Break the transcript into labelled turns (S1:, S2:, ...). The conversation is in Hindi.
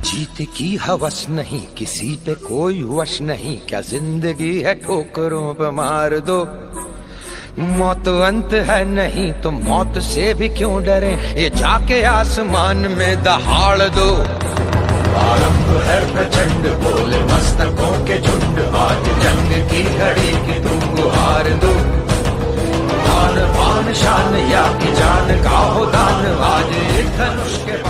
S1: जीत की हवस नहीं, किसी पे कोई वश नहीं, क्या जिंदगी है ठोकरों पे मार दो। मौत अंत है नहीं तो मौत से भी क्यों डरे, ये जाके आसमान में दहाड़ दो। आरंभ है प्रचंड बोले मस्तकों के झुंड, आज जंग की घड़ी की तुम गुहार दो। आन बान शान या की जान का हो दान, आज एक धनुष के